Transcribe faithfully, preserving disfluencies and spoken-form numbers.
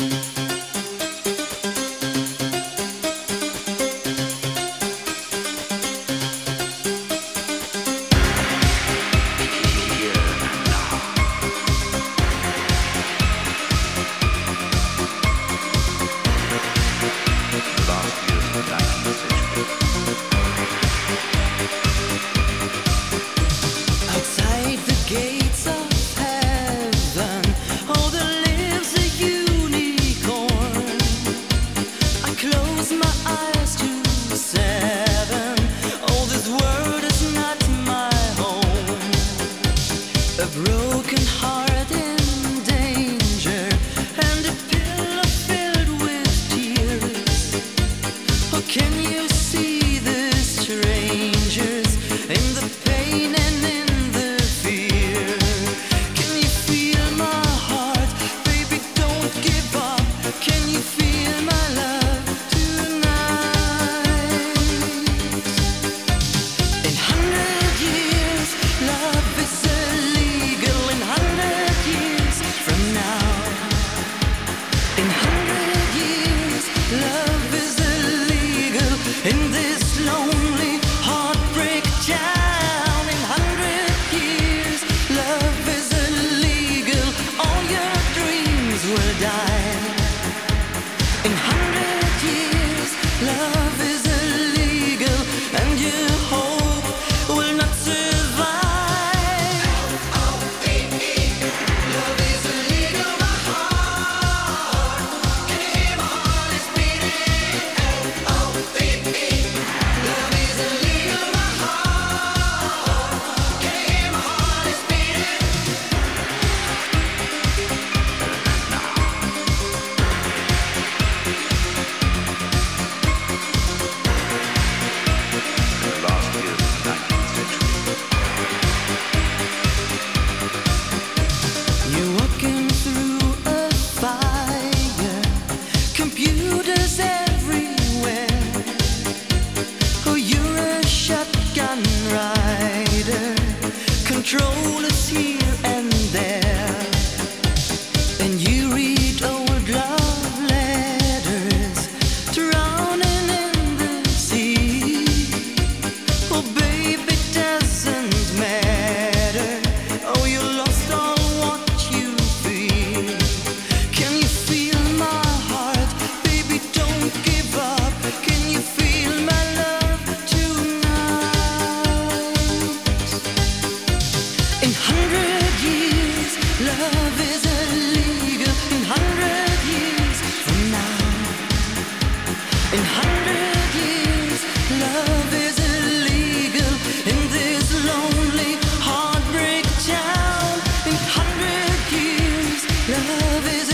Outside the gates of heaven, oh, there lives a unicorn. I close my eyes to seven. Oh, this world is not my home. A broken heart in danger, and a pillow filled with tears. Oh, can you see the strangers in the pain and in the fear? Can you feel my heart? Baby, don't give up. Can you feel my love tonight? In hundred years, love is illegal. In hundred years from now, in hundred years, love is illegal in this lonely heartbreak town. In hundred years, love is illegal. All your dreams will die. In hundred years, love is illegal, and your hope will not survive. Love is illegal, my heart. Can you hear my heart is beating? Love is illegal, my heart. Can you hear my heart is beating? You're walking through a fire, computers everywhere. Oh, you're a shotgun rider, controllers here and there. And you read old love letters, drowning in the sea. Oh, baby, it doesn't matter. Oh, you lost all what you feel. Can you feel my heart? Baby, don't give up. Can you feel my love tonight? In hundred years, love is illegal. In hundred years from now, in hundred years, love is illegal in this lonely heartbreak town. In hundred years, love is